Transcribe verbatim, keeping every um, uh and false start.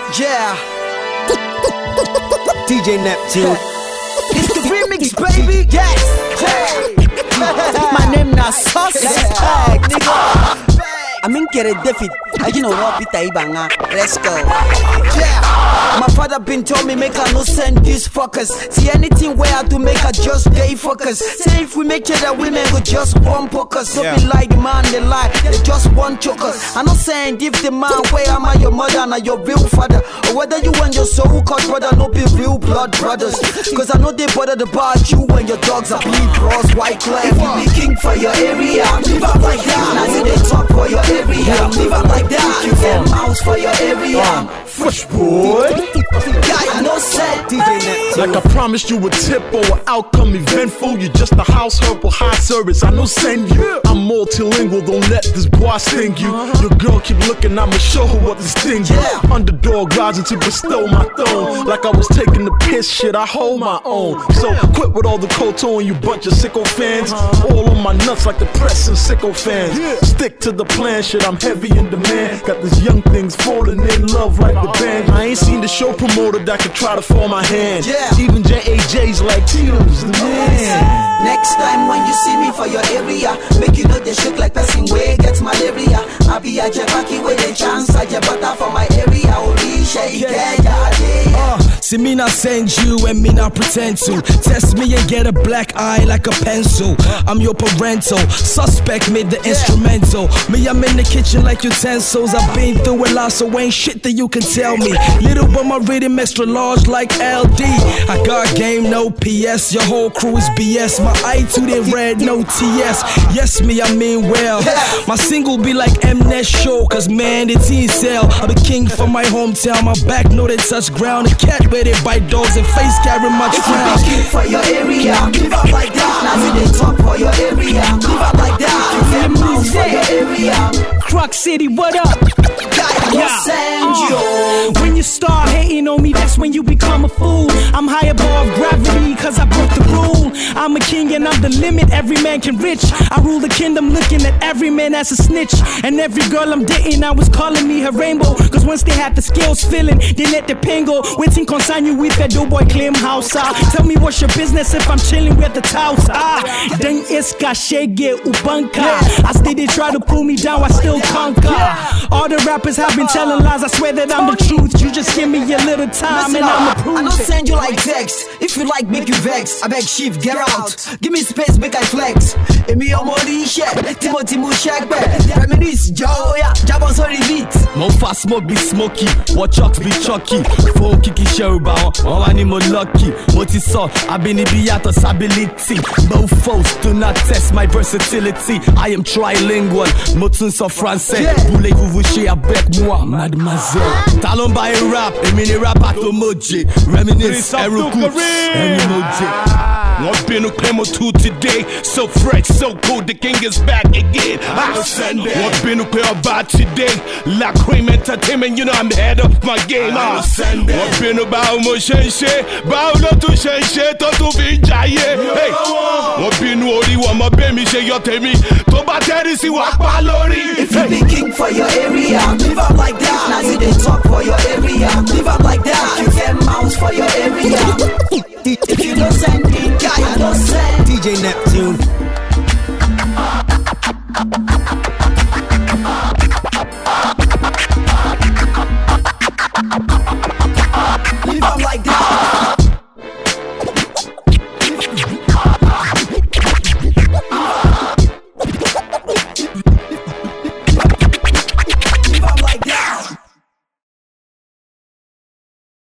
Yeah. D J Neptune. It's the remix, baby. Yes. Hey. My name na Suspect, nigga. I mean, get a defeat. You know what, Peter Ibanga. Let's go. Yeah. My father been told me make I no send these fuckers. See anything where I to make I just gay fuckers. Say if we make sure that women go just one fuckers. So yeah. Be like the man they lie, they just want chokers. I'm not saying if the man where am I your mother and your real father, or whether you and your soul called brother no be real blood brothers. Cause I know they bother about you when your dogs are bleed cross white clan. If you be king for your area, live up like that. I see they talk for your area, live up like that. You get mouse for your area. Fresh boy. I know said D J like I promised you a tip or an outcome eventful. You're just a house help or high service. I know send you. I'm multilingual, don't let this boy sting you. Your girl keep looking, I'ma show her what this thing is. Yeah. Underdog rising to bestow my throne. Like I was taking the piss, shit, I hold my own. So quit with all the cold tone, you bunch of sicko fans. All on my nuts like the press and sicko fans. Stick to the plan, shit, I'm heavy in demand. Got these young things falling in love like the band. I ain't seen the show promoter that could try to form my hand. Yeah. Even J A J's like Tito's the man. Next time when you see me for your area, make you know they shake like person way gets malaria. I be a jabaki with a chance, I jabata for my area. Uh, see me not send you and me not pretend to test me and get a black eye like a pencil. I'm your parental suspect, made the instrumental. Me, I'm in the kitchen like utensils. I've been through a lot, so ain't shit that you can tell me. Little but my rhythm extra large like L D. I got game, no P S. Your whole crew is B S. My attitude in red, no T S. Yes, me, I mean well. My single be like Mnet show, cause man, the teen sell. I'm the king from my hometown. My back know they touch ground. A cat where they bite dogs and face carry much crown. If you be king for your area, live up like that. Now see they talk for your area, live up like that. You get mouse for your area. Croc City, what up? Yeah. Uh, when you start hating on me, that's when you become a fool. I'm high above gravity, cause I broke the rule. I'm a king and I'm the limit, every man can reach. I rule the kingdom looking at every man as a snitch. And every girl I'm dating, I was calling me her rainbow. Cause once they had the skills feeling, they let the pain go. Waiting consign you with that doughboy claim house. Ah. Tell me what's your business if I'm chilling with the touts. Ah, then iska shege ubanka. I stay they try to pull me down, I still conquer. All the rappers have been telling lies, I swear that I'm the truth. You just give me a little time and I'ma prove it. I don't send you like text. If you like, make you vex. I beg shift, get out. Give me space, make I flex. Emi omori share, Timothy Mushak back. Reminisce, Joe, yeah, Jabon sorry beat. Mo fast smoke be smoky, what chucks be chucky. Four kiki sheruba, one animal lucky. Moti saw, I been ibiatos ability. Both foes do not test my versatility. I am trilingual, motun so français. Voulez-vous vous chier avec moi, mademoiselle? Talon by rap, et mini rap à Tomoji. Reminisce, Eruku, Erumoji. One been a claim or two today. So fresh, so cool, the king is back again. I send it. One been a claim about today. La Cream Entertainment, you know I'm the head of my game. I send it. One been about mo shense, bow not to shense, to to be jaye. Hey, one been ori wa ma baby she you tell me. To battery si wa palori. If you be king for your area, live up like that.